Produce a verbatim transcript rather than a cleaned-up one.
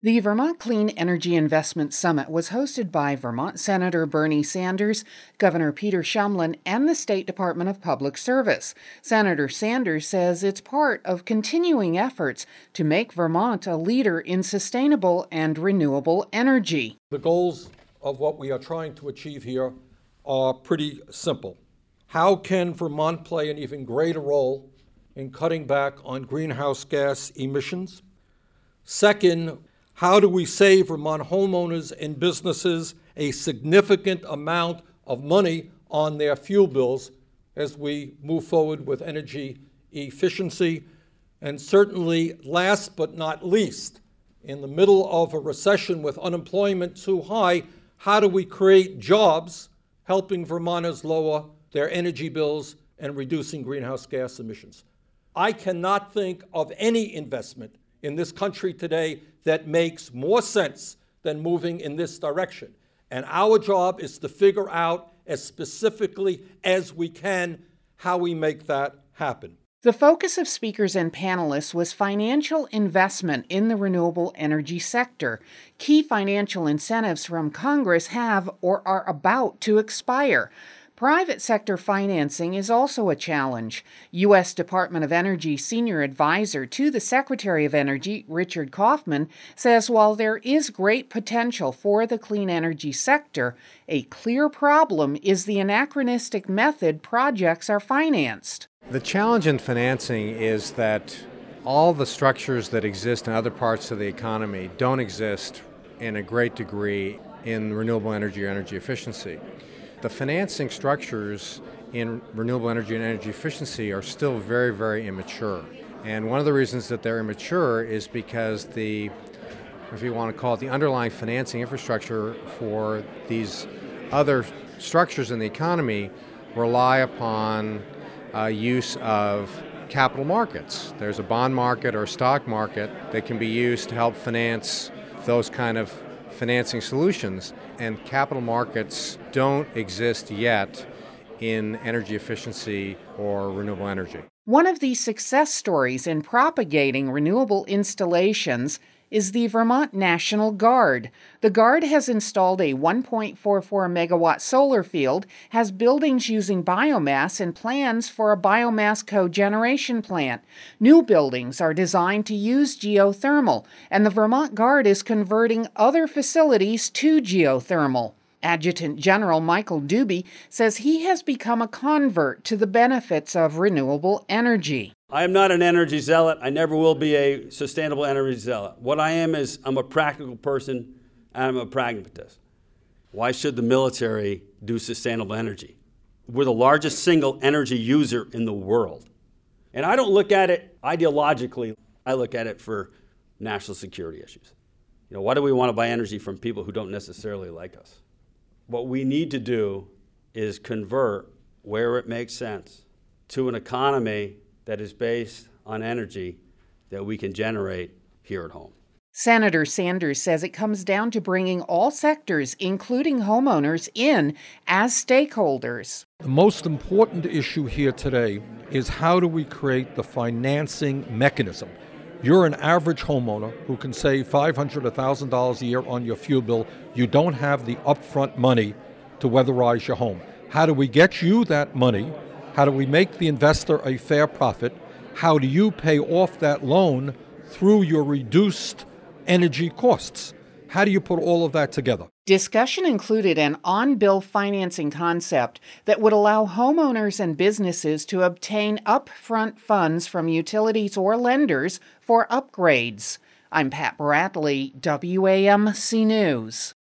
The Vermont Clean Energy Investment Summit was hosted by Vermont Senator Bernie Sanders, Governor Peter Shumlin, and the State Department of Public Service. Senator Sanders says it's part of continuing efforts to make Vermont a leader in sustainable and renewable energy. The goals of what we are trying to achieve here are pretty simple. How can Vermont play an even greater role in cutting back on greenhouse gas emissions? Second, how do we save Vermont homeowners and businesses a significant amount of money on their fuel bills as we move forward with energy efficiency? And certainly, last but not least, in the middle of a recession with unemployment too high, how do we create jobs helping Vermonters lower their energy bills and reducing greenhouse gas emissions? I cannot think of any investment in this country today that makes more sense than moving in this direction. And our job is to figure out as specifically as we can how we make that happen. The focus of speakers and panelists was financial investment in the renewable energy sector. Key financial incentives from Congress have or are about to expire. Private sector financing is also a challenge. U S Department of Energy Senior Advisor to the Secretary of Energy, Richard Kaufman, says while there is great potential for the clean energy sector, a clear problem is the anachronistic method projects are financed. The challenge in financing is that all the structures that exist in other parts of the economy don't exist in a great degree in renewable energy or energy efficiency. The financing structures in renewable energy and energy efficiency are still very, very immature. And one of the reasons that they're immature is because the, if you want to call it the underlying financing infrastructure for these other structures in the economy rely upon uh, use of capital markets. There's a bond market or a stock market that can be used to help finance those kind of financing solutions, and capital markets don't exist yet in energy efficiency or renewable energy. One of the success stories in propagating renewable installations is the Vermont National Guard. The Guard has installed a one point four four megawatt solar field, has buildings using biomass, and plans for a biomass cogeneration plant. New buildings are designed to use geothermal, and the Vermont Guard is converting other facilities to geothermal. Adjutant General Michael Doobie says he has become a convert to the benefits of renewable energy. I am not an energy zealot. I never will be a sustainable energy zealot. What I am is I'm a practical person and I'm a pragmatist. Why should the military do sustainable energy? We're the largest single energy user in the world. And I don't look at it ideologically. I look at it for national security issues. You know, why do we want to buy energy from people who don't necessarily like us? What we need to do is convert, where it makes sense, to an economy that is based on energy that we can generate here at home. Senator Sanders says it comes down to bringing all sectors, including homeowners, in as stakeholders. The most important issue here today is how do we create the financing mechanism? You're an average homeowner who can save five hundred dollars, one thousand dollars a year on your fuel bill. You don't have the upfront money to weatherize your home. How do we get you that money? How do we make the investor a fair profit? How do you pay off that loan through your reduced energy costs? How do you put all of that together? Discussion included an on-bill financing concept that would allow homeowners and businesses to obtain upfront funds from utilities or lenders for upgrades. I'm Pat Bradley, W A M C News.